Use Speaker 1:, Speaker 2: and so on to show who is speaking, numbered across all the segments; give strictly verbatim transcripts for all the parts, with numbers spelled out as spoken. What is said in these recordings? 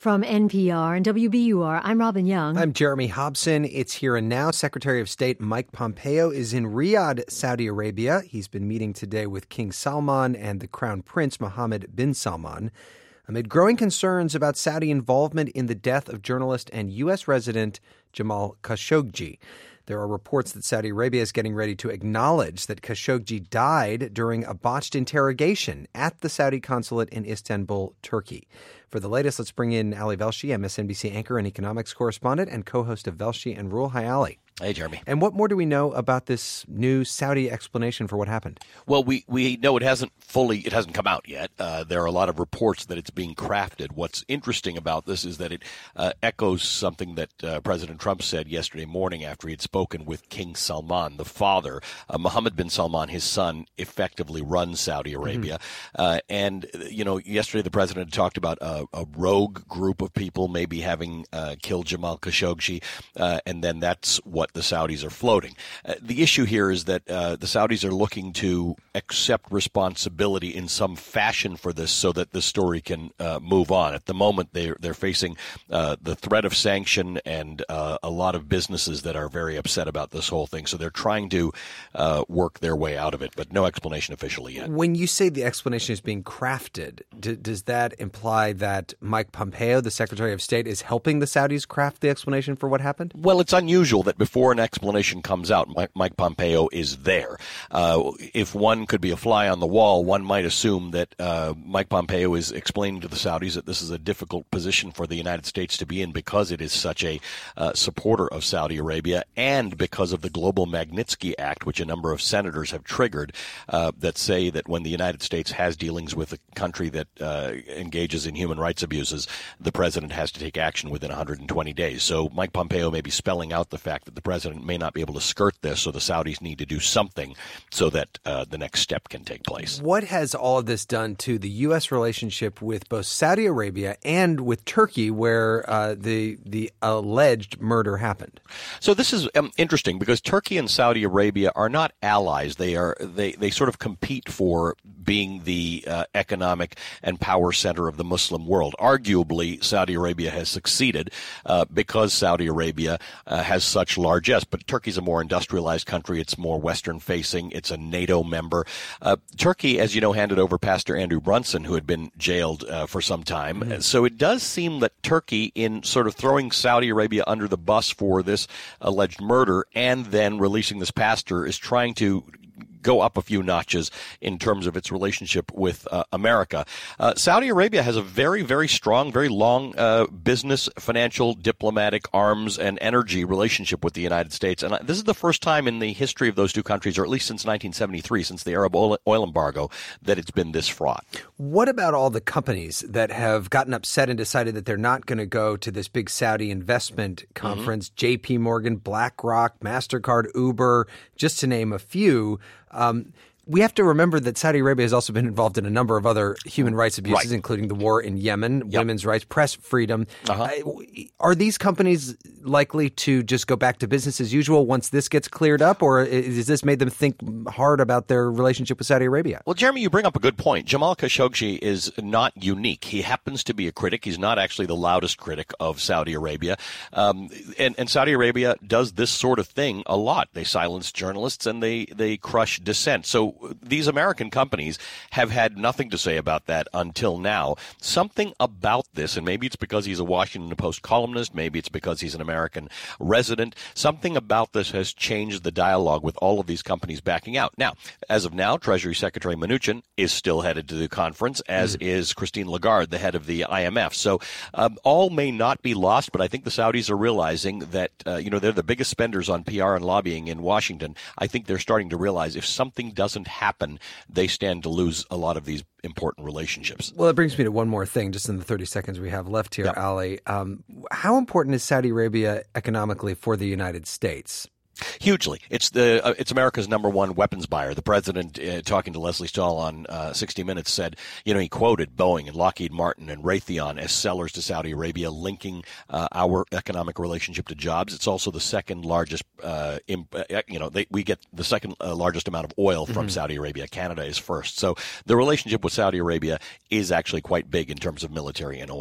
Speaker 1: From N P R and W B U R, I'm Robin Young.
Speaker 2: I'm Jeremy Hobson. It's Here and Now. Secretary of State Mike Pompeo is in Riyadh, Saudi Arabia. He's been meeting today with King Salman and the Crown Prince Mohammed bin Salman amid growing concerns about Saudi involvement in the death of journalist and U S resident Jamal Khashoggi. There are reports that Saudi Arabia is getting ready to acknowledge that Khashoggi died during a botched interrogation at the Saudi consulate in Istanbul, Turkey. For the latest, let's bring in Ali Velshi, M S N B C anchor and economics correspondent and co-host of Velshi and Rule. Hi, Ali.
Speaker 3: Hey, Jeremy.
Speaker 2: And what more do we know about this new Saudi explanation for what happened?
Speaker 3: Well, we, we know it hasn't fully, it hasn't come out yet. Uh, there are a lot of reports that it's being crafted. What's interesting about this is that it uh, echoes something that uh, President Trump said yesterday morning after he had spoken with King Salman, the father. Uh, Mohammed bin Salman, his son, effectively runs Saudi Arabia. Mm-hmm. Uh, and, you know, yesterday the president talked about a, a rogue group of people maybe having uh, killed Jamal Khashoggi, uh, and then that's what the Saudis are floating. Uh, the issue here is that uh, the Saudis are looking to accept responsibility in some fashion for this so that the story can uh, move on. At the moment, they're, they're facing uh, the threat of sanction and uh, a lot of businesses that are very upset about this whole thing. So they're trying to uh, work their way out of it, but no explanation officially yet.
Speaker 2: When you say the explanation is being crafted, d- does that imply that Mike Pompeo, the Secretary of State, is helping the Saudis craft the explanation for what happened?
Speaker 3: Well, it's unusual that before an explanation comes out, Mike, Mike Pompeo is there. Uh, if one could be a fly on the wall, one might assume that uh, Mike Pompeo is explaining to the Saudis that this is a difficult position for the United States to be in because it is such a uh, supporter of Saudi Arabia and because of the Global Magnitsky Act, which a number of senators have triggered, uh, that say that when the United States has dealings with a country that uh, engages in human rights abuses, the president has to take action within one hundred twenty days. So Mike Pompeo may be spelling out the fact that the president may not be able to skirt this, so the Saudis need to do something so that uh, the next step can take place.
Speaker 2: What has all of this done to the U S relationship with both Saudi Arabia and with Turkey, where uh, the the alleged murder happened?
Speaker 3: So this is um, interesting because Turkey and Saudi Arabia are not allies. They are they, they sort of compete for being the uh, economic and power center of the Muslim world. Arguably, Saudi Arabia has succeeded uh, because Saudi Arabia uh, has such largesse. But Turkey's a more industrialized country. It's more Western-facing. It's a NATO member. Uh, Turkey, as you know, handed over Pastor Andrew Brunson, who had been jailed uh, for some time. Mm-hmm. So it does seem that Turkey, in sort of throwing Saudi Arabia under the bus for this alleged murder and then releasing this pastor, is trying to go up a few notches in terms of its relationship with uh, America. Uh, Saudi Arabia has a very, very strong, very long uh, business, financial, diplomatic, arms, and energy relationship with the United States. And this is the first time in the history of those two countries, or at least since nineteen seventy-three, since the Arab oil, oil embargo, that it's been this fraught.
Speaker 2: What about all the companies that have gotten upset and decided that they're not going to go to this big Saudi investment conference? Mm-hmm. J P Morgan, BlackRock, MasterCard, Uber, just to name a few. Um, we have to remember that Saudi Arabia has also been involved in a number of other human rights abuses, right, including the war in Yemen, yep, women's rights, press freedom. Uh-huh. Uh, are these companies likely to just go back to business as usual once this gets cleared up, or has this made them think hard about their relationship with Saudi Arabia?
Speaker 3: Well, Jeremy, you bring up a good point. Jamal Khashoggi is not unique. He happens to be a critic. He's not actually the loudest critic of Saudi Arabia. Um, and, and Saudi Arabia does this sort of thing a lot. They silence journalists and they, they crush dissent. So these American companies have had nothing to say about that until now. Something about this, and maybe it's because he's a Washington Post columnist, maybe it's because he's an American resident, something about this has changed the dialogue with all of these companies backing out. Now, as of now, Treasury Secretary Mnuchin is still headed to the conference, as mm. is Christine Lagarde, the head of the I M F. So um, all may not be lost, but I think the Saudis are realizing that, uh, you know, they're the biggest spenders on P R and lobbying in Washington. I think they're starting to realize if something doesn't happen, they stand to lose a lot of these important relationships.
Speaker 2: Well, it brings me to one more thing, just in the thirty seconds we have left here, yep. Ali. Um, how important is Saudi Arabia economically for the United States?
Speaker 3: Hugely. It's the uh, it's America's number one weapons buyer. The president, uh, talking to Leslie Stahl on uh, sixty minutes, said, you know, he quoted Boeing and Lockheed Martin and Raytheon as sellers to Saudi Arabia, linking uh, our economic relationship to jobs. It's also the second largest, uh, imp, uh, you know, they, we get the second uh, largest amount of oil from mm-hmm. Saudi Arabia. Canada is first. So the relationship with Saudi Arabia is actually quite big in terms of military and oil.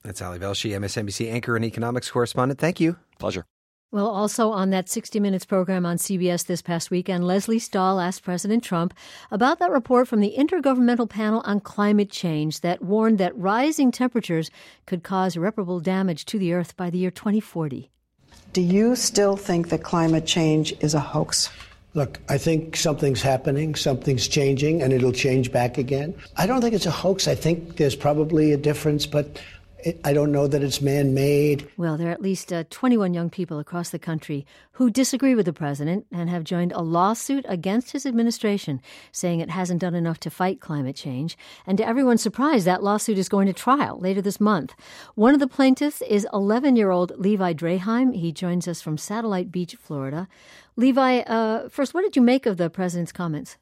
Speaker 2: That's Ali Velshi, M S N B C anchor and economics correspondent. Thank you.
Speaker 3: Pleasure.
Speaker 1: Well, also on that sixty minutes program on C B S this past weekend, Leslie Stahl asked President Trump about that report from the Intergovernmental Panel on Climate Change that warned that rising temperatures could cause irreparable damage to the Earth by the year twenty forty.
Speaker 4: Do you still think that climate change is a hoax?
Speaker 5: Look, I think something's happening, something's changing, and it'll change back again. I don't think it's a hoax. I think there's probably a difference, but it, I don't know that it's man-made.
Speaker 1: Well, there are at least uh, twenty-one young people across the country who disagree with the president and have joined a lawsuit against his administration, saying it hasn't done enough to fight climate change. And to everyone's surprise, that lawsuit is going to trial later this month. One of the plaintiffs is eleven-year-old Levi Draheim. He joins us from Satellite Beach, Florida. Levi, uh, first, what did you make of the president's comments?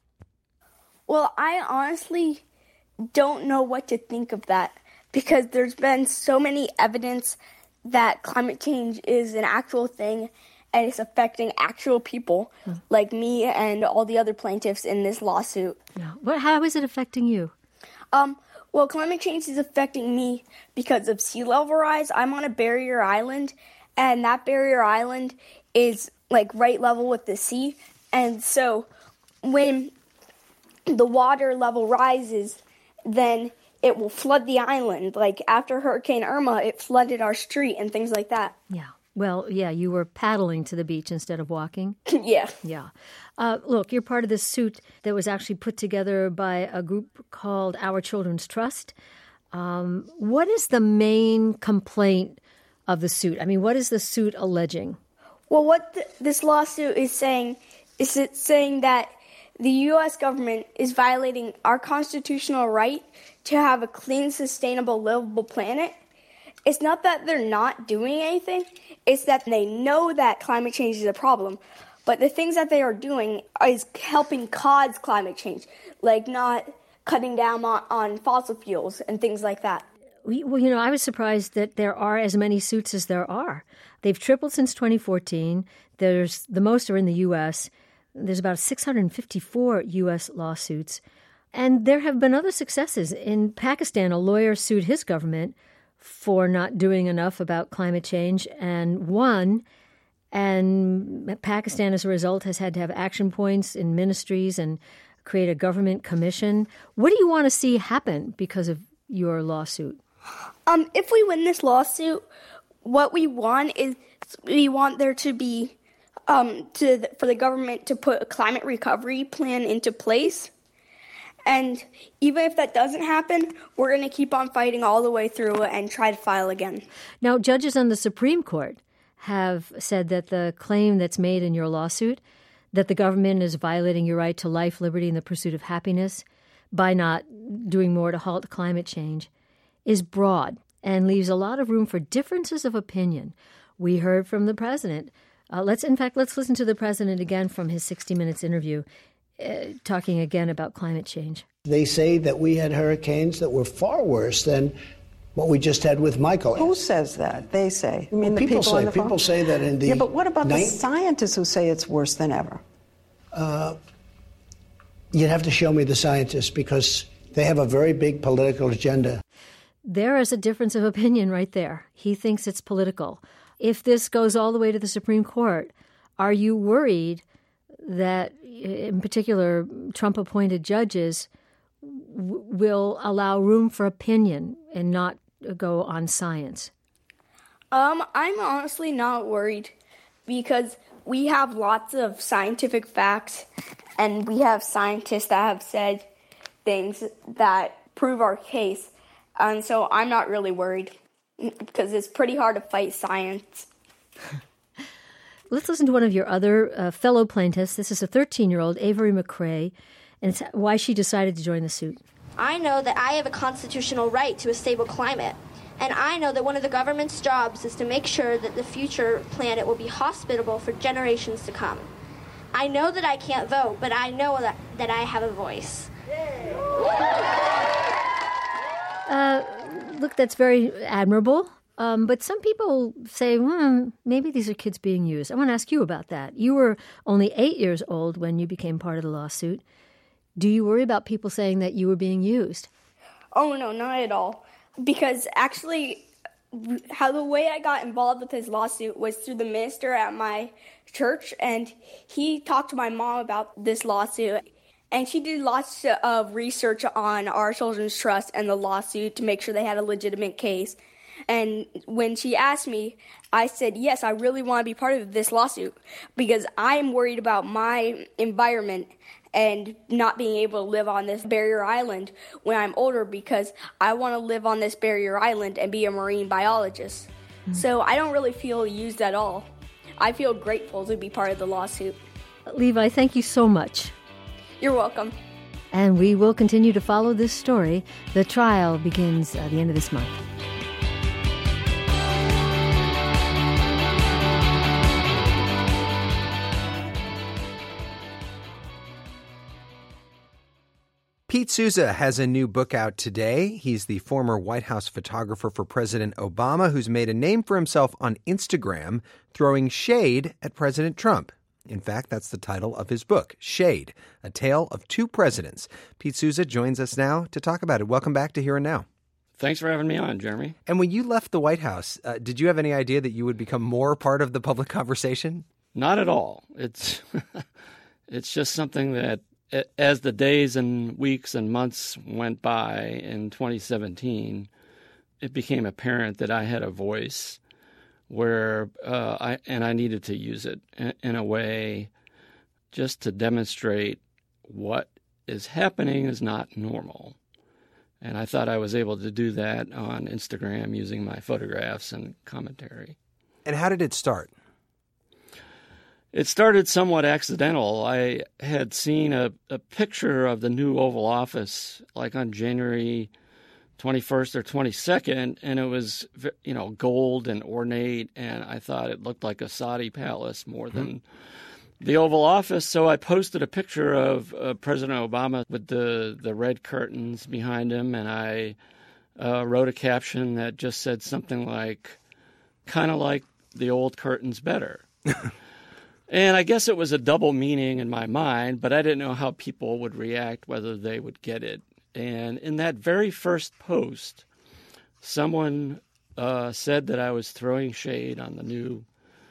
Speaker 6: Well, I honestly don't know what to think of that, because there's been so many evidence that climate change is an actual thing and it's affecting actual people hmm. like me and all the other plaintiffs in this lawsuit.
Speaker 1: Yeah. What, how is it affecting you?
Speaker 6: Um, well, climate change is affecting me because of sea level rise. I'm on a barrier island, and that barrier island is like right level with the sea. And so when the water level rises, then it will flood the island. Like after Hurricane Irma, it flooded our street and things like that.
Speaker 1: Yeah. Well, yeah, you were paddling to the beach instead of walking.
Speaker 6: Yeah.
Speaker 1: Yeah. Uh, look, you're part of this suit that was actually put together by a group called Our Children's Trust. Um, what is the main complaint of the suit? I mean, what is the suit alleging?
Speaker 6: Well, what th- this lawsuit is saying is it's saying that the U S government is violating our constitutional right to have a clean, sustainable, livable planet. It's not that they're not doing anything. It's that they know that climate change is a problem. But the things that they are doing is helping cause climate change, like not cutting down on, on fossil fuels and things like that.
Speaker 1: Well, you know, I was surprised that there are as many suits as there are. They've tripled since twenty fourteen. There's the most are in the U S. There's about six hundred fifty-four U S lawsuits. And there have been other successes. In Pakistan, a lawyer sued his government for not doing enough about climate change and won. And Pakistan, as a result, has had to have action points in ministries and create a government commission. What do you want to see happen because of your lawsuit?
Speaker 6: Um, if we win this lawsuit, what we want is we want there to be um, to for the government to put a climate recovery plan into place. And even if that doesn't happen, we're going to keep on fighting all the way through and try to file again.
Speaker 1: Now, judges on the Supreme Court have said that the claim that's made in your lawsuit, that the government is violating your right to life, liberty, and the pursuit of happiness by not doing more to halt climate change, is broad and leaves a lot of room for differences of opinion. We heard from the president. Uh, let's, in fact, let's listen to the president again from his sixty minutes interview, uh, talking again about climate change.
Speaker 5: They say that we had hurricanes that were far worse than what we just had with Michael.
Speaker 4: Who says that? They say. You mean
Speaker 5: well,
Speaker 4: the
Speaker 5: people,
Speaker 4: people
Speaker 5: say
Speaker 4: on the phone?
Speaker 5: people say that in the
Speaker 4: yeah, but what about
Speaker 5: ni-
Speaker 4: the scientists who say it's worse than ever?
Speaker 5: Uh, you'd have to show me the scientists because they have a very big political agenda.
Speaker 1: There is a difference of opinion right there. He thinks it's political. If this goes all the way to the Supreme Court, are you worried that, in particular, Trump-appointed judges w- will allow room for opinion and not go on science?
Speaker 6: Um, I'm honestly not worried because we have lots of scientific facts and we have scientists that have said things that prove our case. And so I'm not really worried because it's pretty hard to fight science.
Speaker 1: Let's listen to one of your other uh, fellow plaintiffs. This is a thirteen-year-old, Avery McRae, and it's why she decided to join the suit.
Speaker 7: I know that I have a constitutional right to a stable climate, and I know that one of the government's jobs is to make sure that the future planet will be hospitable for generations to come. I know that I can't vote, but I know that, that I have a voice.
Speaker 1: Uh, look, that's very admirable. Um, but some people say, hmm, maybe these are kids being used. I want to ask you about that. You were only eight years old when you became part of the lawsuit. Do you worry about people saying that you were being used?
Speaker 6: Oh, no, not at all. Because actually, how the way I got involved with his lawsuit was through the minister at my church, and he talked to my mom about this lawsuit. And she did lots of research on our Children's Trust and the lawsuit to make sure they had a legitimate case. And when she asked me, I said, yes, I really want to be part of this lawsuit because I'm worried about my environment and not being able to live on this barrier island when I'm older because I want to live on this barrier island and be a marine biologist. Mm-hmm. So I don't really feel used at all. I feel grateful to be part of the lawsuit.
Speaker 1: Levi, thank you so much.
Speaker 6: You're welcome.
Speaker 1: And we will continue to follow this story. The trial begins at the end of this month.
Speaker 2: Pete Souza has a new book out today. He's the former White House photographer for President Obama who's made a name for himself on Instagram, throwing shade at President Trump. In fact, that's the title of his book, Shade, A Tale of Two Presidents. Pete Souza joins us now to talk about it. Welcome back to Here and Now.
Speaker 8: Thanks for having me on, Jeremy.
Speaker 2: And when you left the White House, uh, did you have any idea that you would become more part of the public conversation?
Speaker 8: Not at all. It's it's just something that as the days and weeks and months went by in twenty seventeen, it became apparent that I had a voice where uh, I and I needed to use it in, in a way just to demonstrate what is happening is not normal. And I thought I was able to do that on Instagram using my photographs and commentary.
Speaker 2: And how did it start?
Speaker 8: It started somewhat accidental. I had seen a, a picture of the new Oval Office like on January twenty-first or twenty-second, and it was, you know, gold and ornate, and I thought it looked like a Saudi palace more than mm-hmm. the Oval Office. So I posted a picture of uh, President Obama with the, the red curtains behind him, and I uh, wrote a caption that just said something like, kind of like the old curtains better. And I guess it was a double meaning in my mind, but I didn't know how people would react, whether they would get it. And in that very first post, someone uh, said that I was throwing shade on the new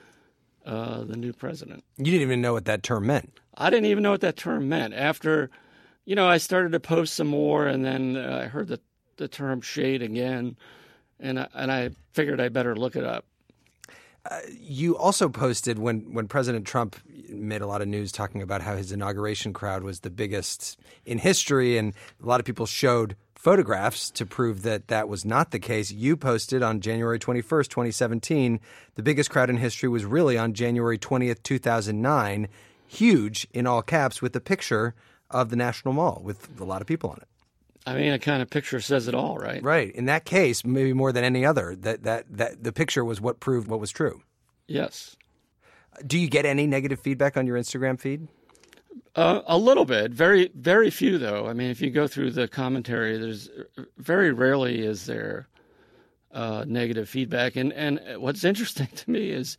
Speaker 8: uh, the new president.
Speaker 2: You didn't even know what that term meant.
Speaker 8: I didn't even know what that term meant. After, you know, I started to post some more, and then uh, I heard the, the term shade again, and I, and I figured I better look it up.
Speaker 2: Uh, you also posted when, when President Trump made a lot of news talking about how his inauguration crowd was the biggest in history, and a lot of people showed photographs to prove that that was not the case. You posted on January twenty-first, twenty seventeen, the biggest crowd in history was really on January twentieth, two thousand nine, huge in all caps with a picture of the National Mall with a lot of people on it.
Speaker 8: I mean, a kind of picture says it all, right?
Speaker 2: Right. In that case, maybe more than any other, that, that, that the picture was what proved what was true.
Speaker 8: Yes.
Speaker 2: Do you get any negative feedback on your Instagram feed?
Speaker 8: Uh, a little bit. Very, very few, though. I mean, if you go through the commentary, there's very rarely is there uh, negative feedback. And, and what's interesting to me is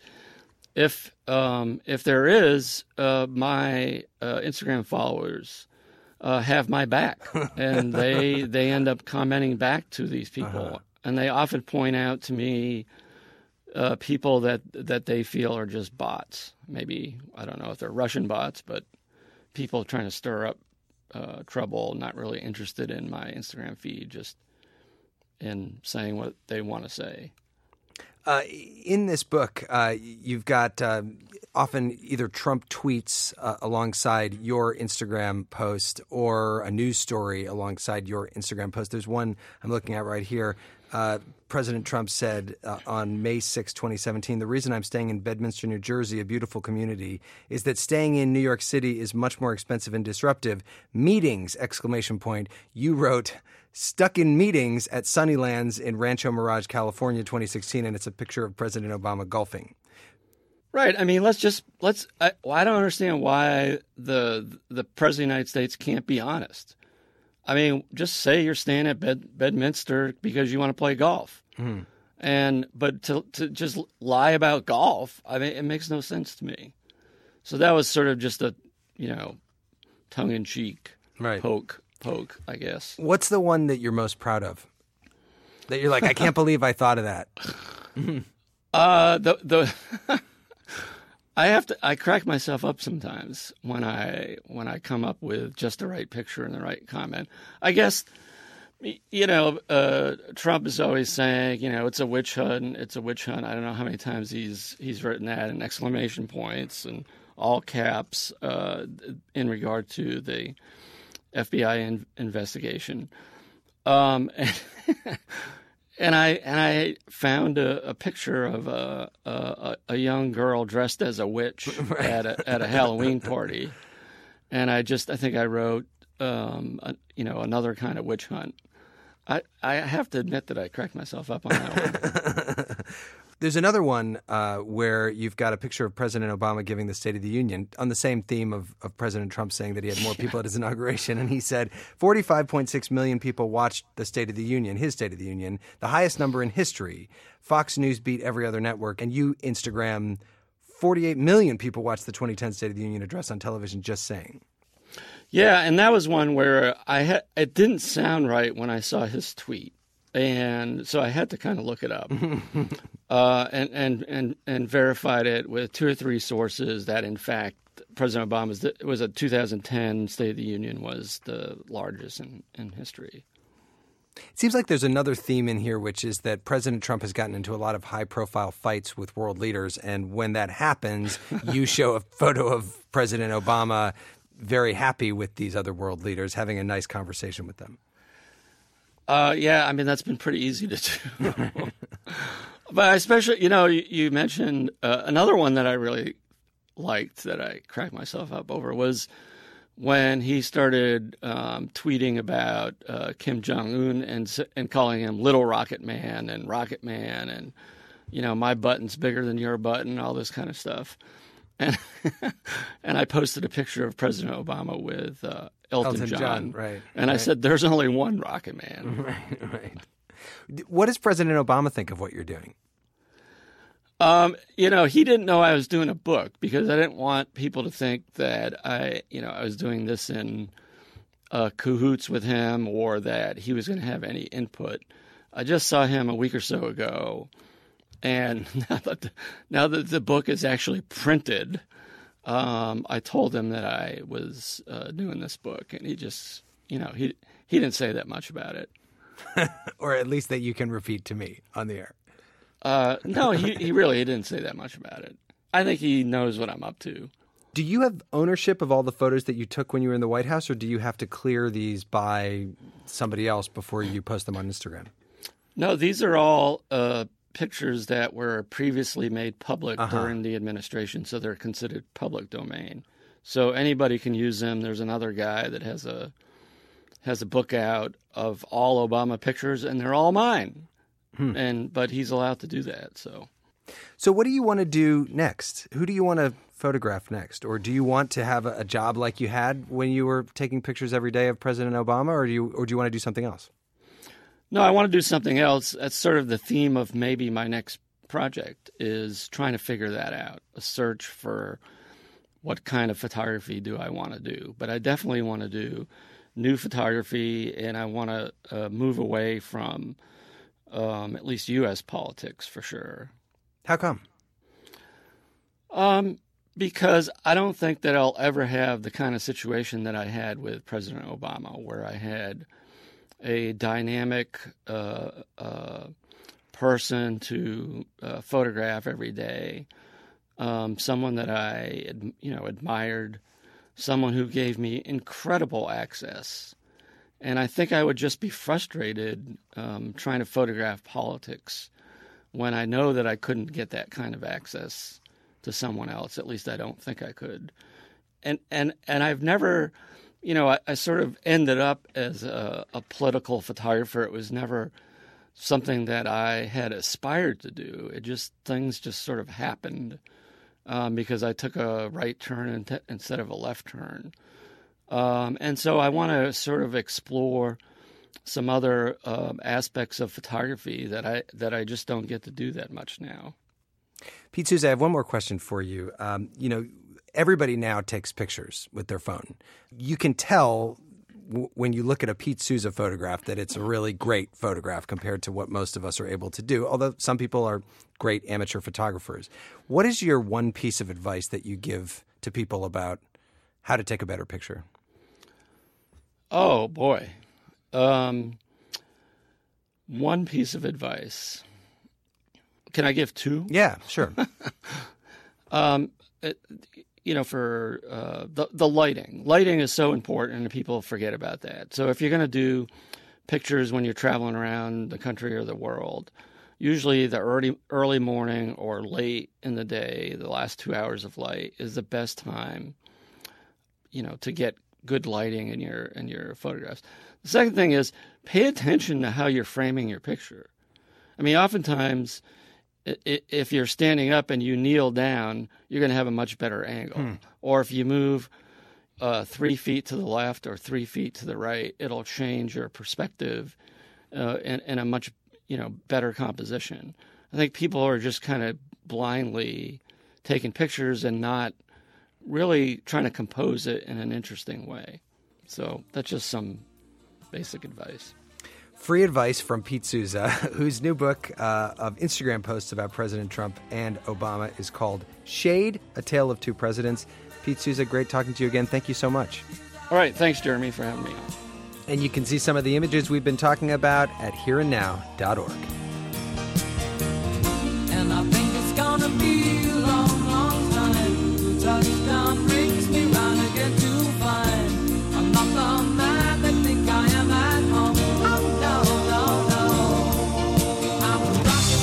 Speaker 8: if um, if there is, uh, my uh, Instagram followers Uh, have my back, and they they end up commenting back to these people, uh-huh. and they often point out to me uh, people that that they feel are just bots. Maybe, I don't know if they're Russian bots, but people trying to stir up uh, trouble, not really interested in my Instagram feed, just in saying what they want to say.
Speaker 2: Uh, in this book, uh, you've got uh, often either Trump tweets uh, alongside your Instagram post or a news story alongside your Instagram post. There's one I'm looking at right here. Uh, President Trump said uh, on May sixth, twenty seventeen, the reason I'm staying in Bedminster, New Jersey, a beautiful community, is that staying in New York City is much more expensive and disruptive. Meetings, exclamation point. You wrote, stuck in meetings at Sunnylands in Rancho Mirage, California, twenty sixteen, and it's a picture of President Obama golfing.
Speaker 8: Right. I mean, let's just, let's, I, well, I don't understand why the the President of the United States can't be honest. I mean, just say you're staying at Bed, Bedminster because you want to play golf. Mm. And, but to to just lie about golf, I mean, it makes no sense to me. So that was sort of just a, you know, tongue-in-cheek
Speaker 2: right.
Speaker 8: poke, poke, I guess.
Speaker 2: What's the one that you're most proud of? That you're like, I can't believe I thought of that.
Speaker 8: uh, the the I have to. I crack myself up sometimes when I when I come up with just the right picture and the right comment. I guess, you know, uh, Trump is always saying, you know, it's a witch hunt. It's a witch hunt. I don't know how many times he's he's written that in exclamation points and all caps uh, in regard to the F B I in, investigation. Um, and, and I and I found a, a picture of a, a a young girl dressed as a witch at a at a Halloween party, and I just I think I wrote um, a, you know another kind of witch hunt. I I have to admit that I cracked myself up on that one.
Speaker 2: There's another one uh, where you've got a picture of President Obama giving the State of the Union on the same theme of, of President Trump saying that he had more people at his inauguration. And he said forty-five point six million people watched the State of the Union, his State of the Union, the highest number in history. Fox News beat every other network. And you Instagram forty-eight million people watched the twenty ten State of the Union address on television, just saying.
Speaker 8: Yeah, and that was one where I had, it didn't sound right when I saw his tweet. And so I had to kind of look it up uh, and, and, and, and verified it with two or three sources that, in fact, President Obama's it was a two thousand ten State of the Union was the largest in, in history.
Speaker 2: It seems like there's another theme in here, which is that President Trump has gotten into a lot of high-profile fights with world leaders. And when that happens, you show a photo of President Obama very happy with these other world leaders, having a nice conversation with them.
Speaker 8: Uh, yeah, I mean, that's been pretty easy to do. But especially, you know, you, you mentioned uh, another one that I really liked that I cracked myself up over was when he started um, tweeting about uh, Kim Jong-un and, and calling him Little Rocket Man and Rocket Man and, you know, my button's bigger than your button, all this kind of stuff. And and I posted a picture of President Obama with uh, Elton,
Speaker 2: Elton
Speaker 8: John,
Speaker 2: John, right?
Speaker 8: And
Speaker 2: right.
Speaker 8: I said, "There's only one Rocket Man."
Speaker 2: Right, right. What does President Obama think of what you're doing?
Speaker 8: Um, you know, he didn't know I was doing a book because I didn't want people to think that I, you know, I was doing this in uh, cahoots with him or that he was going to have any input. I just saw him a week or so ago. And now that the, now that the book is actually printed, um, I told him that I was uh, doing this book, and he just, you know, he he didn't say that much about it,
Speaker 2: or at least that you can repeat to me on the air.
Speaker 8: Uh, no, he he really he didn't say that much about it. I think he knows what I'm up to.
Speaker 2: Do you have ownership of all the photos that you took when you were in the White House, or do you have to clear these by somebody else before you post them on Instagram?
Speaker 8: No, these are all uh, pictures that were previously made public uh-huh. during the administration, so they're considered public domain. So anybody can use them. There's another guy that has a has a book out of all Obama pictures, and they're all mine. Hmm. And but he's allowed to do that. So,
Speaker 2: so what do you want to do next? Who do you want to photograph next, or do you want to have a, a job like you had when you were taking pictures every day of President Obama, or do you or do you want to do something else?
Speaker 8: No, I want to do something else. That's sort of the theme of maybe my next project is trying to figure that out, a search for what kind of photography do I want to do. But I definitely want to do new photography, and I want to uh, move away from um, at least U S politics for sure.
Speaker 2: How come?
Speaker 8: Um, because I don't think that I'll ever have the kind of situation that I had with President Obama, where I had a dynamic uh, uh, person to uh, photograph every day, um, someone that I, you know, admired, someone who gave me incredible access. And I think I would just be frustrated um, trying to photograph politics when I know that I couldn't get that kind of access to someone else. At least I don't think I could. And and and I've never... You know, I, I sort of ended up as a, a political photographer. It was never something that I had aspired to do. It just, things just sort of happened um, because I took a right turn in t- instead of a left turn. Um, and so I want to sort of explore some other um, aspects of photography that I that I just don't get to do that much now.
Speaker 2: Pete Souza, I have one more question for you. Um, you know, everybody now takes pictures with their phone. You can tell w- when you look at a Pete Souza photograph, that it's a really great photograph compared to what most of us are able to do, although some people are great amateur photographers. What is your one piece of advice that you give to people about how to take a better picture?
Speaker 8: Oh, boy. Um, one piece of advice. Can I give two?
Speaker 2: Yeah, sure.
Speaker 8: um, it, you know, for uh, the, the lighting. Lighting is so important, and people forget about that. So if you're going to do pictures when you're traveling around the country or the world, usually the early early morning or late in the day, the last two hours of light is the best time, you know, to get good lighting in your in your photographs. The second thing is pay attention to how you're framing your picture. I mean, oftentimes, if you're standing up and you kneel down, you're going to have a much better angle. Hmm. Or if you move uh, three feet to the left or three feet to the right, it'll change your perspective uh, in, in a much you know better composition. I think people are just kind of blindly taking pictures and not really trying to compose it in an interesting way. So that's just some basic advice.
Speaker 2: Free advice from Pete Souza, whose new book uh, of Instagram posts about President Trump and Obama is called Shade, A Tale of Two Presidents. Pete Souza, great talking to you again. Thank you so much.
Speaker 8: All right. Thanks, Jeremy, for having me on.
Speaker 2: And you can see some of the images we've been talking about at here and now dot org.
Speaker 9: And I think it's gonna be a long, long time. The touchdown brings me round again to find I'm not the man they think I am at home. Oh, no, no, no. I'm a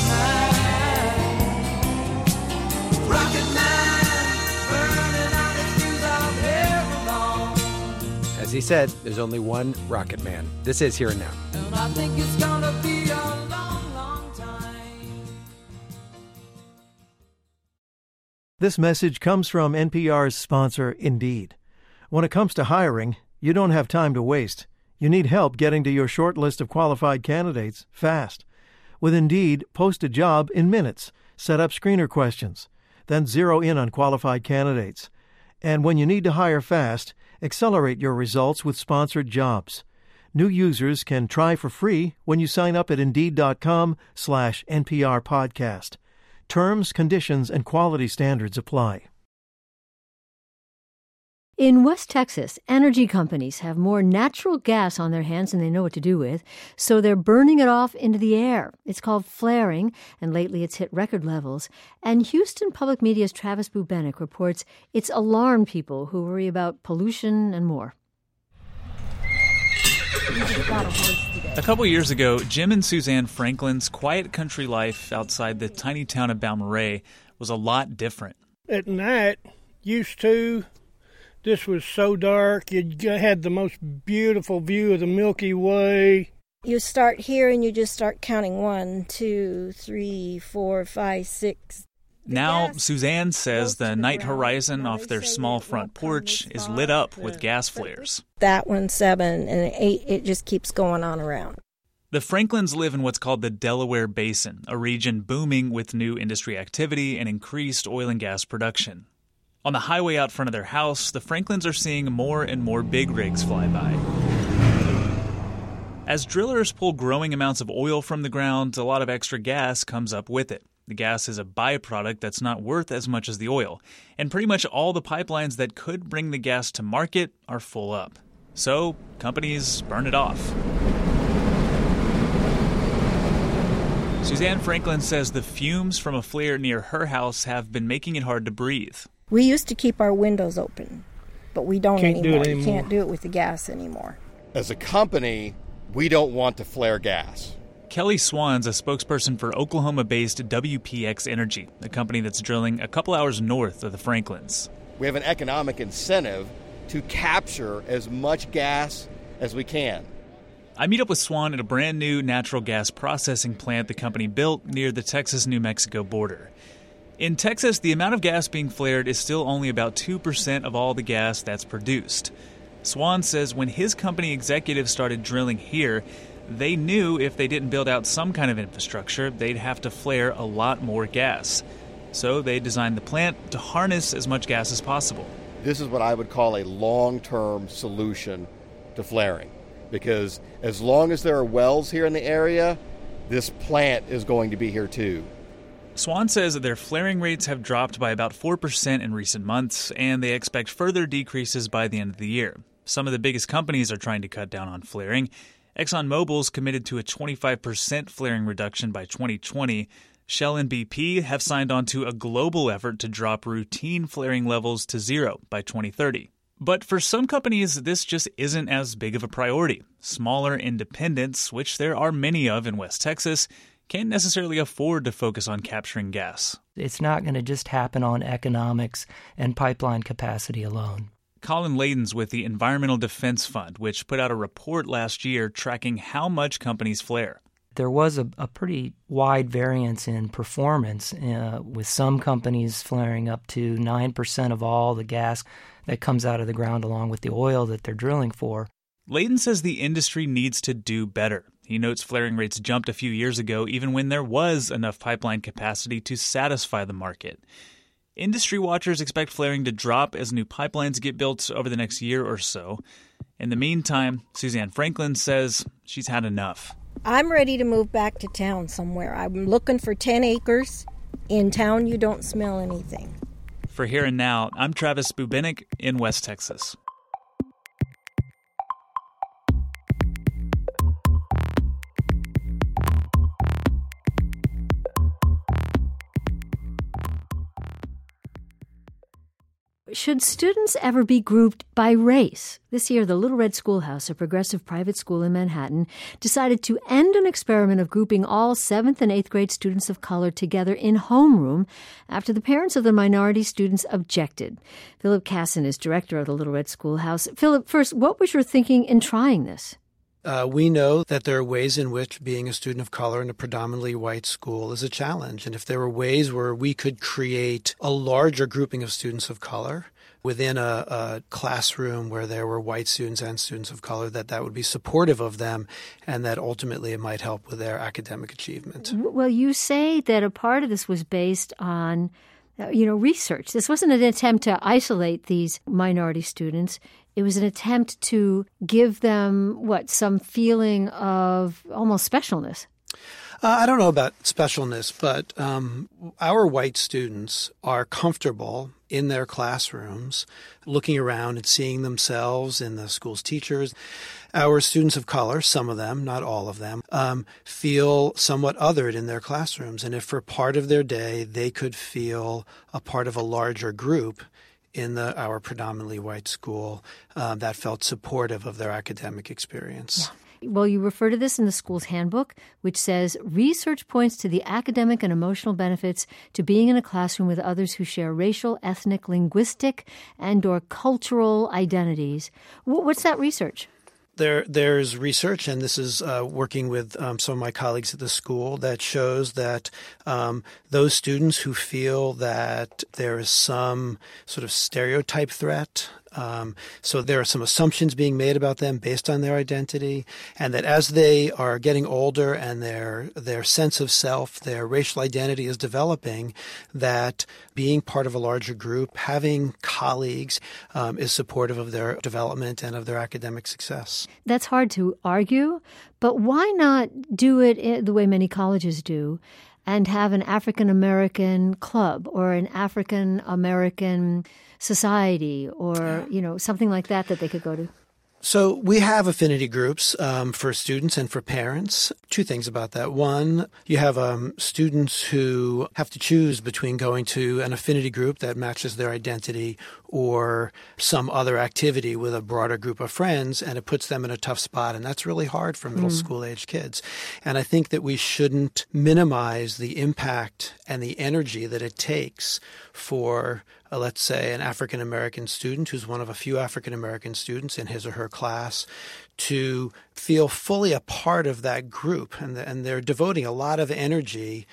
Speaker 9: rocket man. Rocket man. Burning out his fuse out here alone.
Speaker 2: As he said, there's only one Rocket Man. This is Here and Now.
Speaker 9: And I think it's gonna be a long, long time.
Speaker 10: This message comes from N P R's sponsor, Indeed. When it comes to hiring, you don't have time to waste. You need help getting to your short list of qualified candidates fast. With Indeed, post a job in minutes, set up screener questions, then zero in on qualified candidates. And when you need to hire fast, accelerate your results with sponsored jobs. New users can try for free when you sign up at Indeed.com slash NPR podcast. Terms, conditions, and quality standards apply.
Speaker 1: In West Texas, energy companies have more natural gas on their hands than they know what to do with, so they're burning it off into the air. It's called flaring, and lately it's hit record levels. And Houston Public Media's Travis Bubenik reports it's alarmed people who worry about pollution and more.
Speaker 11: A couple years ago, Jim and Suzanne Franklin's quiet country life outside the tiny town of Balmorhea was a lot different.
Speaker 12: At night, used to, this was so dark, you had the most beautiful view of the Milky Way.
Speaker 13: You start here and you just start counting one, two, three, four, five, six.
Speaker 11: Now, Suzanne says the night horizon off their small front porch is lit up with gas flares.
Speaker 13: That one, seven, and eight, it just keeps going on around.
Speaker 11: The Franklins live in what's called the Delaware Basin, a region booming with new industry activity and increased oil and gas production. On the highway out front of their house, the Franklins are seeing more and more big rigs fly by. As drillers pull growing amounts of oil from the ground, a lot of extra gas comes up with it. The gas is a byproduct that's not worth as much as the oil, and pretty much all the pipelines that could bring the gas to market are full up. So, companies burn it off. Suzanne Franklin says the fumes from a flare near her house have been making it hard to breathe.
Speaker 13: We used to keep our windows open, but we don't
Speaker 12: Can't
Speaker 13: anymore.
Speaker 12: do it anymore.
Speaker 13: You can't do it with the gas anymore.
Speaker 14: As a company, we don't want to flare gas.
Speaker 11: Kelly Swan's a spokesperson for Oklahoma-based W P X Energy, a company that's drilling a couple hours north of the Franklins.
Speaker 14: We have an economic incentive to capture as much gas as we can.
Speaker 11: I meet up with Swan at a brand new natural gas processing plant the company built near the Texas-New Mexico border. In Texas, the amount of gas being flared is still only about two percent of all the gas that's produced. Swan says when his company executives started drilling here, they knew if they didn't build out some kind of infrastructure, they'd have to flare a lot more gas. So they designed the plant to harness as much gas as possible.
Speaker 14: This is what I would call a long-term solution to flaring, because as long as there are wells here in the area, this plant is going to be here too.
Speaker 11: Swan says that their flaring rates have dropped by about four percent in recent months, and they expect further decreases by the end of the year. Some of the biggest companies are trying to cut down on flaring. ExxonMobil's committed to a twenty-five percent flaring reduction by twenty twenty. Shell and B P have signed on to a global effort to drop routine flaring levels to zero by twenty thirty. But for some companies, this just isn't as big of a priority. Smaller independents, which there are many of in West Texas, can't necessarily afford to focus on capturing gas.
Speaker 15: It's not going to just happen on economics and pipeline capacity alone.
Speaker 11: Colin Layden's with the Environmental Defense Fund, which put out a report last year tracking how much companies flare.
Speaker 15: There was a, a pretty wide variance in performance, uh, with some companies flaring up to nine percent of all the gas that comes out of the ground along with the oil that they're drilling for.
Speaker 11: Layden says the industry needs to do better. He notes flaring rates jumped a few years ago even when there was enough pipeline capacity to satisfy the market. Industry watchers expect flaring to drop as new pipelines get built over the next year or so. In the meantime, Suzanne Franklin says she's had enough.
Speaker 13: I'm ready to move back to town somewhere. I'm looking for ten acres. In town, you don't smell anything.
Speaker 11: For Here and Now, I'm Travis Bubenik in West Texas.
Speaker 1: Should students ever be grouped by race? This year, the Little Red Schoolhouse, a progressive private school in Manhattan, decided to end an experiment of grouping all seventh and eighth grade students of color together in homeroom after the parents of the minority students objected. Philip Casson is director of the Little Red Schoolhouse. Philip, first, what was your thinking in trying this?
Speaker 10: Uh, we know that there are ways in which being a student of color in a predominantly white school is a challenge. And if there were ways where we could create a larger grouping of students of color within a, a classroom where there were white students and students of color, that that would be supportive of them and that ultimately it might help with their academic achievement.
Speaker 1: Well, you say that a part of this was based on, you know, research. This wasn't an attempt to isolate these minority students. It was an attempt to give them, what, some feeling of almost specialness.
Speaker 10: Uh, I don't know about specialness, but um, our white students are comfortable in their classrooms, looking around and seeing themselves in the school's teachers. Our students of color, some of them, not all of them, um, feel somewhat othered in their classrooms. And if for part of their day they could feel a part of a larger group in the our predominantly white school, um, that felt supportive of their academic experience.
Speaker 1: Yeah. Well, you refer to this in the school's handbook, which says, research points to the academic and emotional benefits to being in a classroom with others who share racial, ethnic, linguistic, and or cultural identities. What's that research?
Speaker 10: There, there's research, and this is uh, working with um, some of my colleagues at the school, that shows that um, those students who feel that there is some sort of stereotype threat, um, so there are some assumptions being made about them based on their identity, and that as they are getting older and their their sense of self, their racial identity is developing, that being part of a larger group, having colleagues, um, is supportive of their development and of their academic success.
Speaker 1: That's hard to argue, but why not do it the way many colleges do and have an African American club or an African American society or, you know, something like that that they could go to?
Speaker 10: So we have affinity groups um, for students and for parents. Two things about that. One, you have um, students who have to choose between going to an affinity group that matches their identity or some other activity with a broader group of friends, and it puts them in a tough spot. And that's really hard for middle mm. school age kids. And I think that we shouldn't minimize the impact and the energy that it takes for Uh, let's say, an African-American student who's one of a few African-American students in his or her class to feel fully a part of that group. And, the, and they're devoting a lot of energy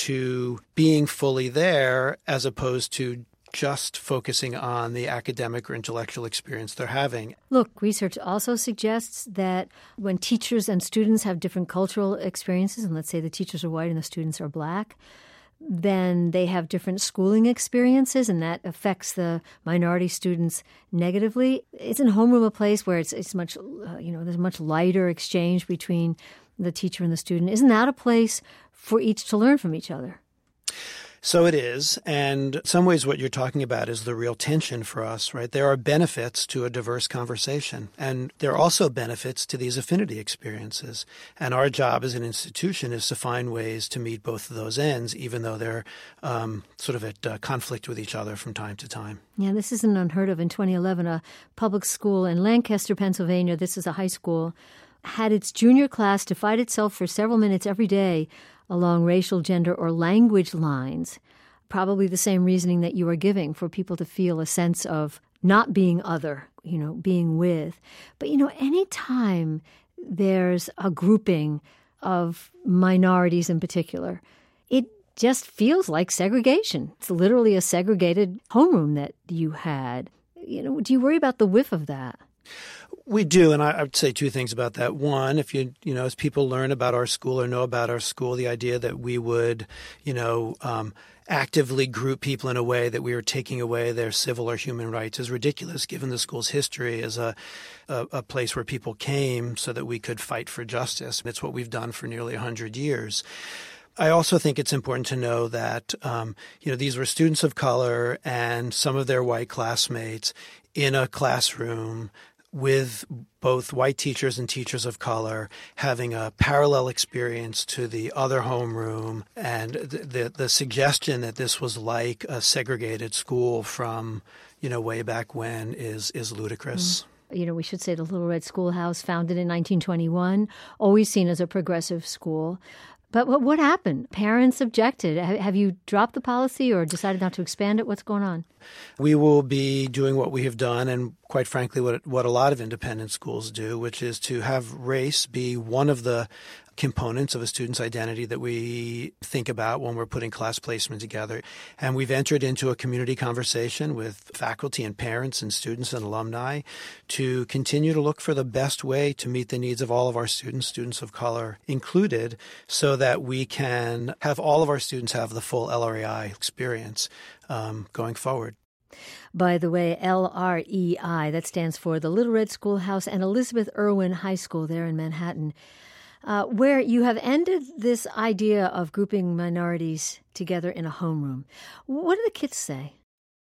Speaker 10: to being fully there as opposed to just focusing on the academic or intellectual experience they're having.
Speaker 1: Look, research also suggests that when teachers and students have different cultural experiences, and let's say the teachers are white and the students are black, then they have different schooling experiences, and that affects the minority students negatively. Isn't homeroom a place where it's it's much, uh, you know, there's much lighter exchange between the teacher and the student? Isn't that a place for each to learn from each other?
Speaker 16: So it is. And in some ways what you're talking about is the real tension for us, right? There are benefits to a diverse conversation, and there are also benefits to these affinity experiences. And our job as an institution is to find ways to meet both of those ends, even though they're um, sort of at uh, conflict with each other from time to time.
Speaker 1: Yeah, this isn't unheard of. In twenty eleven, a public school in Lancaster, Pennsylvania, this is a high school, had its junior class to fight itself for several minutes every day along racial, gender, or language lines. Probably the same reasoning that you are giving, for people to feel a sense of not being other, you know, being with. But, you know, any time there's a grouping of minorities in particular, it just feels like segregation. It's literally a segregated homeroom that you had. You know, do you worry about the whiff of that?
Speaker 16: We do, and I, I would say two things about that. One, if you, you know, as people learn about our school or know about our school, the idea that we would, you know, um, actively group people in a way that we were taking away their civil or human rights is ridiculous, given the school's history as a, a, a place where people came so that we could fight for justice. It's what we've done for nearly one hundred years. I also think it's important to know that, um, you know, these were students of color and some of their white classmates in a classroom with both white teachers and teachers of color having a parallel experience to the other homeroom. And the, the, the suggestion that this was like a segregated school from, you know, way back when is, is ludicrous.
Speaker 1: Mm. You know, we should say the Little Red Schoolhouse, founded in nineteen twenty-one, always seen as a progressive school. But what, what happened? Parents objected. Have you dropped the policy or decided not to expand it? What's going on?
Speaker 16: We will be doing what we have done, and quite frankly, what what a lot of independent schools do, which is to have race be one of the components of a student's identity that we think about when we're putting class placement together. And we've entered into a community conversation with faculty and parents and students and alumni to continue to look for the best way to meet the needs of all of our students, students of color included, so that we can have all of our students have the full L R E I experience um, going forward.
Speaker 1: By the way, L R E I, that stands for the Little Red Schoolhouse and Elizabeth Irwin High School there in Manhattan, uh, where you have ended this idea of grouping minorities together in a homeroom. What do the kids say?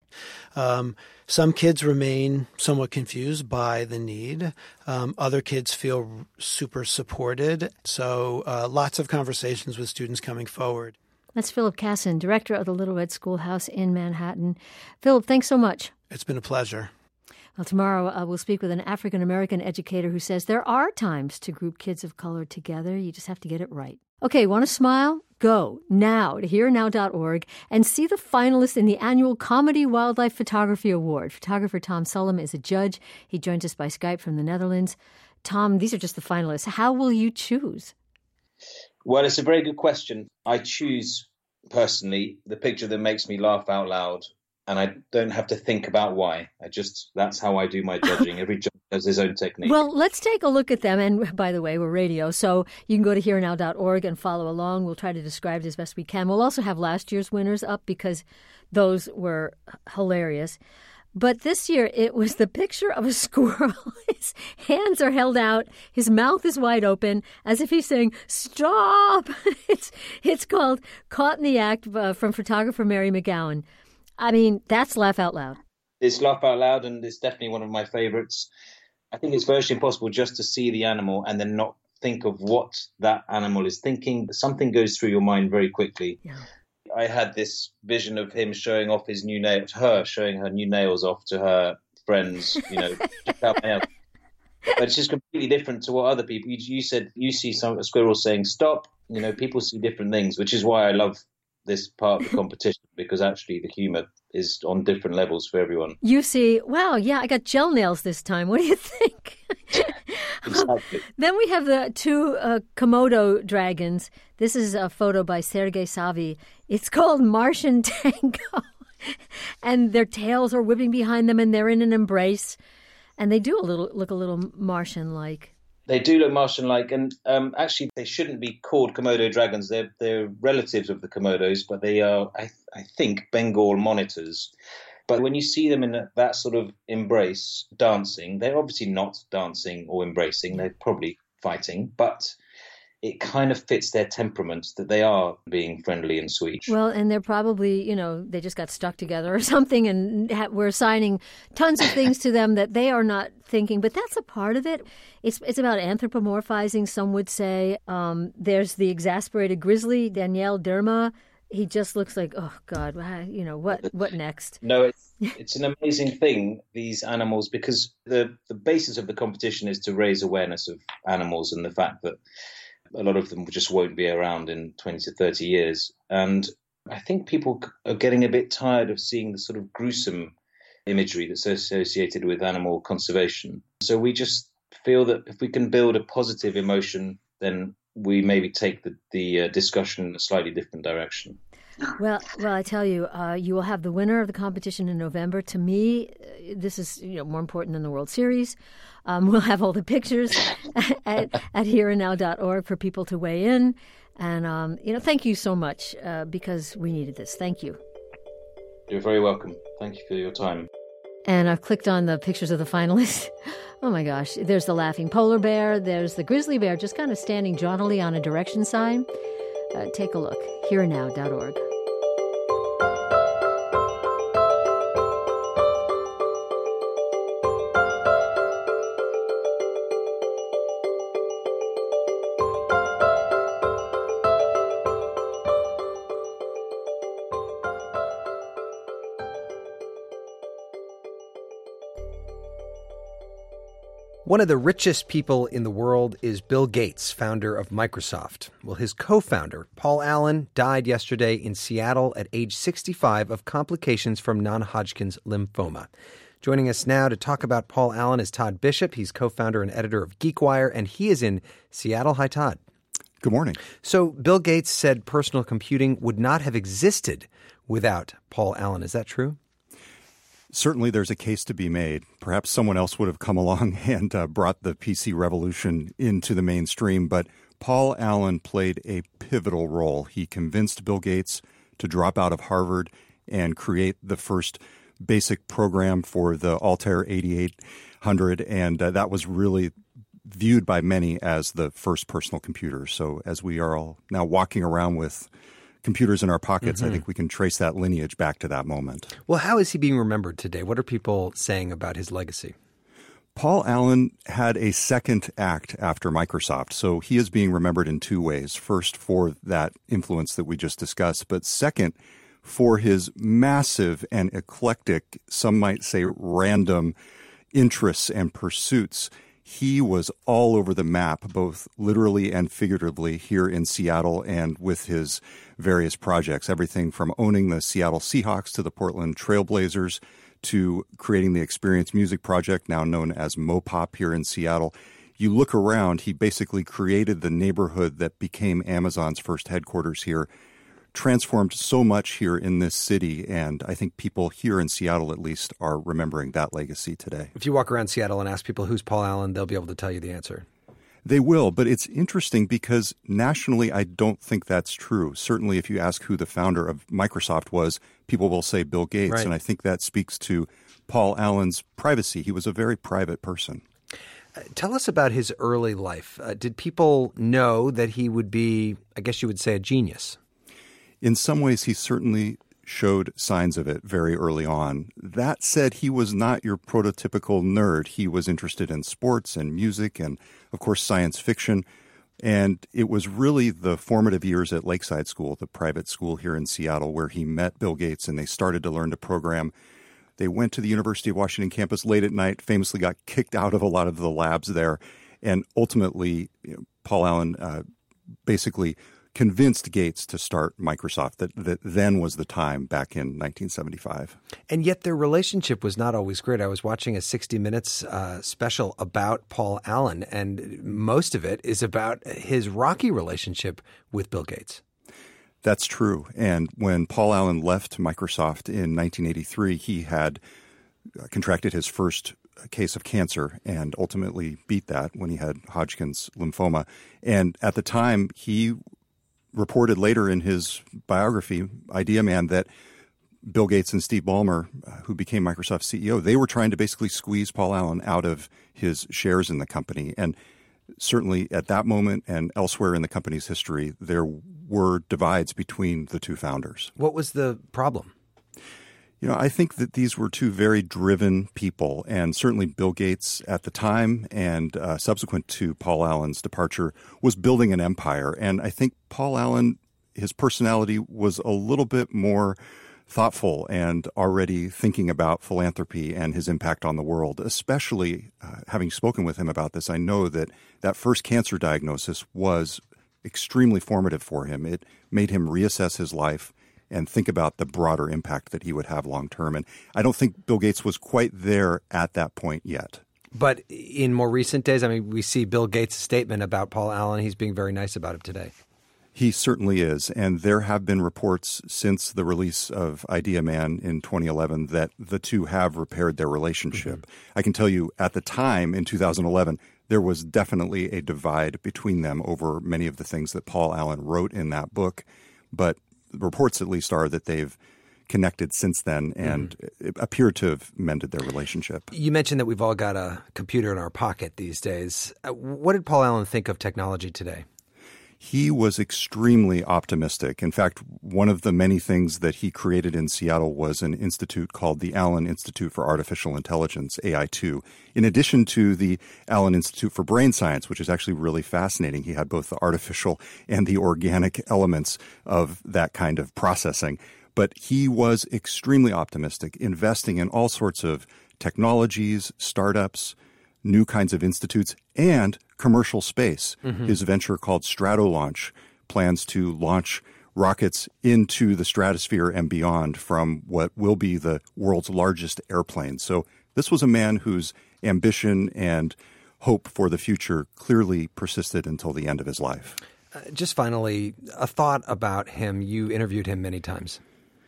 Speaker 16: Um, some kids remain somewhat confused by the need. Um, other kids feel super supported. So uh, lots of conversations with students coming forward.
Speaker 1: That's Philip Casson, director of the Little Red Schoolhouse in Manhattan. Philip, thanks so much.
Speaker 16: It's been a pleasure.
Speaker 1: Well, tomorrow uh, we'll speak with an African-American educator who says there are times to group kids of color together. You just have to get it right. Okay, want to smile? Go now to here now dot org and see the finalists in the annual Comedy Wildlife Photography Award. Photographer Tom Sullum is a judge. He joins us by Skype from the Netherlands. Tom, these are just the finalists. How will you choose?
Speaker 17: Well, it's a very good question. I choose, personally, the picture that makes me laugh out loud, and I don't have to think about why. I just, that's how I do my judging. Every judge has his own technique.
Speaker 1: Well, let's take a look at them. And by the way, we're radio, so you can go to here now dot org and follow along. We'll try to describe it as best we can. We'll also have last year's winners up because those were hilarious. But this year, it was the picture of a squirrel. His hands are held out. His mouth is wide open, as if he's saying, stop. It's it's called Caught in the Act uh, from photographer Mary McGowan. I mean, that's laugh out loud.
Speaker 17: It's laugh out loud, and it's definitely one of my favorites. I think it's virtually impossible just to see the animal and then not think of what that animal is thinking. Something goes through your mind very quickly. Yeah. I had this vision of him showing off his new nails, her showing her new nails off to her friends, you know. But it's just completely different to what other people, you, you said you see some a squirrel saying stop, you know, people see different things, which is why I love this part of the competition, because actually the humor is on different levels for everyone.
Speaker 1: You see, wow, yeah, I got gel nails this time. What do you think?
Speaker 17: Exactly.
Speaker 1: Then we have the two uh, Komodo dragons. This is a photo by Sergei Savi. It's called Martian Tango. And their tails are whipping behind them, and they're in an embrace. And they do a little look a little Martian-like.
Speaker 17: They do look Martian-like, and um, actually they shouldn't be called Komodo dragons. They're, they're relatives of the Komodos, but they are, I, th- I think, Bengal monitors. But when you see them in that sort of embrace, dancing, they're obviously not dancing or embracing. They're probably fighting, but it kind of fits their temperament that they are being friendly and sweet.
Speaker 1: Well, and they're probably, you know, they just got stuck together or something, and ha- we're assigning tons of things to them that they are not thinking. But that's a part of it. It's it's about anthropomorphizing, some would say. Um, there's the exasperated grizzly, Danielle Derma. He just looks like, oh, God, you know, what what next?
Speaker 17: No, it's, it's an amazing thing, these animals, because the, the basis of the competition is to raise awareness of animals and the fact that a lot of them just won't be around in twenty to thirty years. And I think people are getting a bit tired of seeing the sort of gruesome imagery that's associated with animal conservation. So we just feel that if we can build a positive emotion, then we maybe take the, the uh, discussion in a slightly different direction.
Speaker 1: Well, well, I tell you, uh, you will have the winner of the competition in November. To me, this is you know more important than the World Series. Um, we'll have all the pictures at, at here and now dot org for people to weigh in. And, um, you know, thank you so much uh, because we needed this. Thank you.
Speaker 17: You're very welcome. Thank you for your time.
Speaker 1: And I've clicked on the pictures of the finalists. Oh, my gosh. There's the laughing polar bear. There's the grizzly bear just kind of standing jauntily on a direction sign. Uh, take a look. here and now dot org.
Speaker 2: One of the richest people in the world is Bill Gates, founder of Microsoft. Well, his co-founder, Paul Allen, died yesterday in Seattle at age sixty-five of complications from non-Hodgkin's lymphoma. Joining us now to talk about Paul Allen is Todd Bishop. He's co-founder and editor of GeekWire, and he is in Seattle. Hi, Todd.
Speaker 18: Good morning.
Speaker 2: So Bill Gates said personal computing would not have existed without Paul Allen. Is that true?
Speaker 18: Certainly there's a case to be made. Perhaps someone else would have come along and uh, brought the P C revolution into the mainstream, but Paul Allen played a pivotal role. He convinced Bill Gates to drop out of Harvard and create the first basic program for the Altair eighty-eight hundred, and uh, that was really viewed by many as the first personal computer. So as we are all now walking around with computers in our pockets, mm-hmm. I think we can trace that lineage back to that moment.
Speaker 2: Well, how is he being remembered today? What are people saying about his legacy?
Speaker 18: Paul Allen had a second act after Microsoft, so he is being remembered in two ways. First, for that influence that we just discussed, but second, for his massive and eclectic, some might say random, interests and pursuits. He was all over the map, both literally and figuratively, here in Seattle and with his various projects, everything from owning the Seattle Seahawks to the Portland Trailblazers to creating the Experience Music Project, now known as Mopop here in Seattle. You look around, he basically created the neighborhood that became Amazon's first headquarters here, transformed so much here in this city, and I think people here in Seattle, at least, are remembering that legacy today.
Speaker 2: If you walk around Seattle and ask people who's Paul Allen, they'll be able to tell you the answer.
Speaker 18: They will, but it's interesting because nationally, I don't think that's true. Certainly, if you ask who the founder of Microsoft was, people will say Bill Gates, right. And I think that speaks to Paul Allen's privacy. He was a very private person.
Speaker 2: Uh, tell us about his early life. Uh, did people know that he would be, I guess you would say, a genius?
Speaker 18: In some ways, he certainly showed signs of it very early on. That said, he was not your prototypical nerd. He was interested in sports and music and, of course, science fiction. And it was really the formative years at Lakeside School, the private school here in Seattle, where he met Bill Gates and they started to learn to program. They went to the University of Washington campus late at night, famously got kicked out of a lot of the labs there. And ultimately, you know, Paul Allen uh, basically convinced Gates to start Microsoft. That, that then was the time back in nineteen seventy-five.
Speaker 2: And yet their relationship was not always great. I was watching a sixty minutes uh, special about Paul Allen, and most of it is about his rocky relationship with Bill Gates.
Speaker 18: That's true. And when Paul Allen left Microsoft in nineteen eighty-three, he had contracted his first case of cancer and ultimately beat that when he had Hodgkin's lymphoma. And at the time, he reported later in his biography, Idea Man, that Bill Gates and Steve Ballmer, uh, who became Microsoft's C E O, they were trying to basically squeeze Paul Allen out of his shares in the company. And certainly at that moment and elsewhere in the company's history, there were divides between the two founders.
Speaker 2: What was the problem?
Speaker 18: You know, I think that these were two very driven people, and certainly Bill Gates at the time and uh, subsequent to Paul Allen's departure was building an empire. And I think Paul Allen, his personality was a little bit more thoughtful and already thinking about philanthropy and his impact on the world, especially uh, having spoken with him about this. I know that that first cancer diagnosis was extremely formative for him. It made him reassess his life and think about the broader impact that he would have long term. And I don't think Bill Gates was quite there at that point yet.
Speaker 2: But in more recent days, I mean, we see Bill Gates' statement about Paul Allen. He's being very nice about him today.
Speaker 18: He certainly is. And there have been reports since the release of Idea Man in twenty eleven that the two have repaired their relationship. Mm-hmm. I can tell you at the time in two thousand eleven, there was definitely a divide between them over many of the things that Paul Allen wrote in that book. But reports at least are that they've connected since then and mm. appear to have mended their relationship.
Speaker 2: You mentioned that we've all got a computer in our pocket these days. Uh, what did Paul Allen think of technology today?
Speaker 18: He was extremely optimistic. In fact, one of the many things that he created in Seattle was an institute called the Allen Institute for Artificial Intelligence, A I two. In addition to the Allen Institute for Brain Science, which is actually really fascinating. He had both the artificial and the organic elements of that kind of processing. But he was extremely optimistic, investing in all sorts of technologies, startups, new kinds of institutes, and commercial space. Mm-hmm. His venture called Stratolaunch plans to launch rockets into the stratosphere and beyond from what will be the world's largest airplane. So this was a man whose ambition and hope for the future clearly persisted until the end of his life.
Speaker 2: Uh, just finally, a thought about him. You interviewed him many times.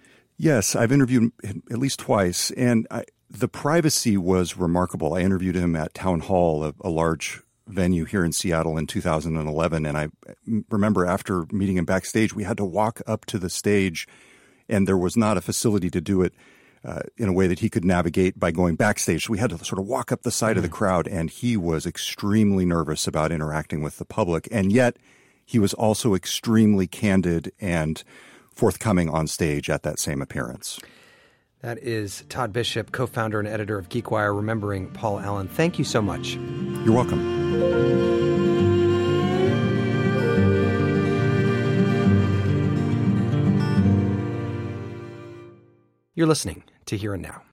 Speaker 18: Yes, I've interviewed him at least twice, and I, the privacy was remarkable. I interviewed him at Town Hall, a, a large venue here in Seattle in two thousand eleven. And I remember after meeting him backstage, we had to walk up to the stage, and there was not a facility to do it uh, in a way that he could navigate by going backstage. So we had to sort of walk up the side mm. of the crowd, and he was extremely nervous about interacting with the public. And yet he was also extremely candid and forthcoming on stage at that same appearance.
Speaker 2: That is Todd Bishop, co-founder and editor of GeekWire, remembering Paul Allen. Thank you so much.
Speaker 18: You're welcome.
Speaker 2: You're listening to Here and Now.